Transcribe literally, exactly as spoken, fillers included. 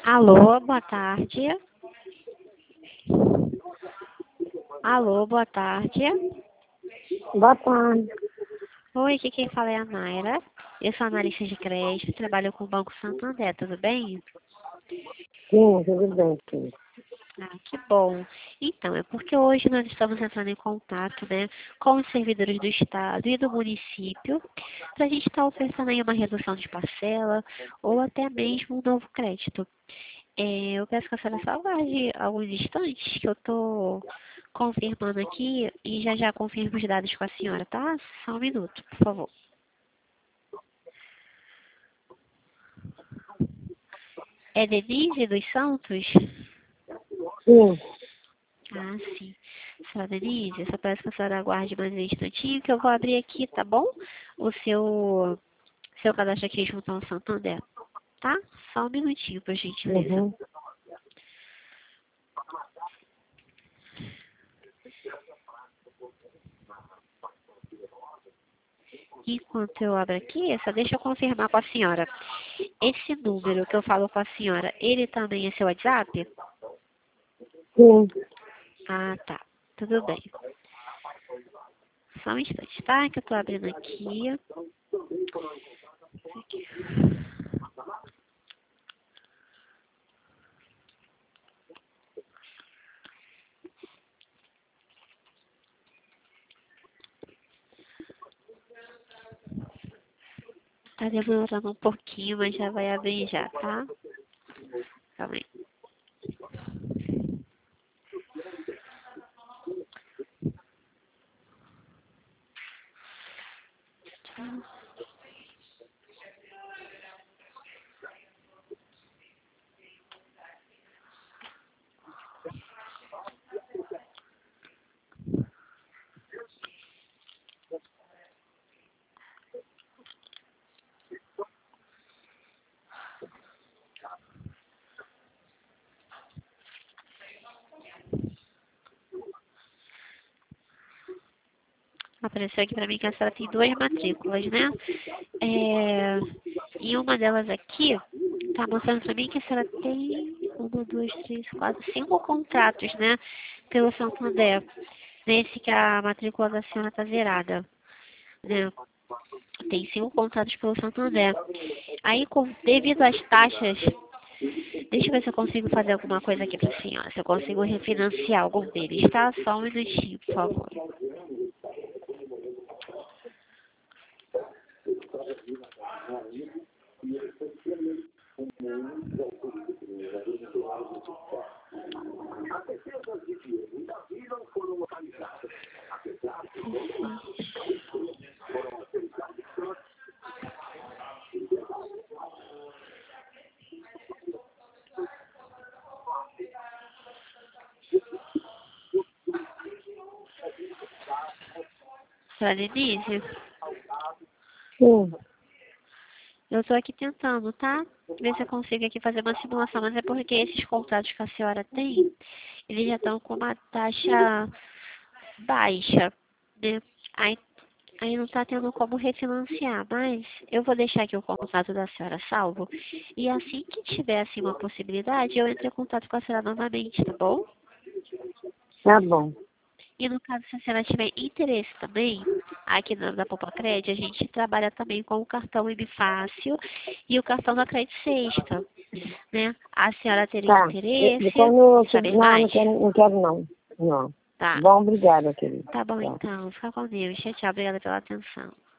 Alô, boa tarde. Alô, boa tarde. Boa tarde. Oi, aqui quem fala é a Mayra. Eu sou analista de crédito, trabalho com o Banco Santander, tudo bem? Sim, tudo bem, sim. Ah, que bom. Então, é porque hoje nós estamos entrando em contato, né, com os servidores do Estado e do município, para a gente estar oferecendo aí uma redução de parcela ou até mesmo um novo crédito. É, eu peço que a senhora só aguarde alguns instantes, que eu estou confirmando aqui e já já confirmo os dados com a senhora, tá? Só um minuto, por favor. É Denise dos Santos? Sim, Ah, sim. Senhora Denise, eu só peço que a senhora aguarde mais um instantinho, que eu vou abrir aqui, tá bom? O seu, seu cadastro aqui junto ao Santander, tá? Só um minutinho, por gentileza. uhum. Enquanto eu abro aqui, só deixa eu confirmar com a senhora. Esse número que eu falo com a senhora, ele também é seu WhatsApp? Sim, Ah, tá. Tudo bem. Só um instante, tá? Que eu tô abrindo aqui. Aqui. Tá demorando um pouquinho, mas já vai abrir já, tá? Calma aí. Apareceu aqui pra mim que a senhora tem duas matrículas, né? É... E uma delas aqui tá mostrando pra mim que a senhora tem uma, duas, três, quatro, cinco contratos, né? Pelo Santander. Nesse que a matrícula da senhora tá zerada, né? Tem cinco contratos pelo Santander. Aí, com, devido às taxas, deixa eu ver se eu consigo fazer alguma coisa aqui pra senhora. Se eu consigo refinanciar algum deles, tá? Só um minutinho, por favor. Senhora Denise, sim. eu tô aqui tentando, tá? Ver se eu consigo aqui fazer uma simulação, mas é porque esses contratos que a senhora tem, eles já estão com uma taxa baixa, né? Aí, aí não tá tendo como refinanciar, mas eu vou deixar aqui o contato da senhora salvo. E assim que tiver assim uma possibilidade, eu entro em contato com a senhora novamente, tá bom? Tá bom. E no caso, se a senhora tiver interesse também, aqui na da Popacred, a gente trabalha também com o cartão M Fácil e o cartão da Crédito Sexta, né? A senhora teria Tá. E- interesse Depois eu... em saber Não, não mais? quero, não quero não. Não. Tá. Bom, obrigada, querido. Tá bom Tchau. então. Fica com Deus. Tchau, tchau. Obrigada pela atenção.